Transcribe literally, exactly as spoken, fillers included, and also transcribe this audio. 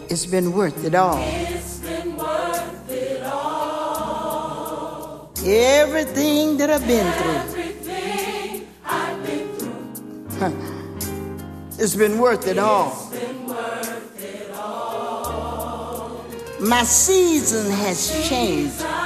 It's been worth it all. It's been worth it all. Everything that I've been through. Everything I've been through. Huh. It's been worth it all. It's been worth it all. My season has changed.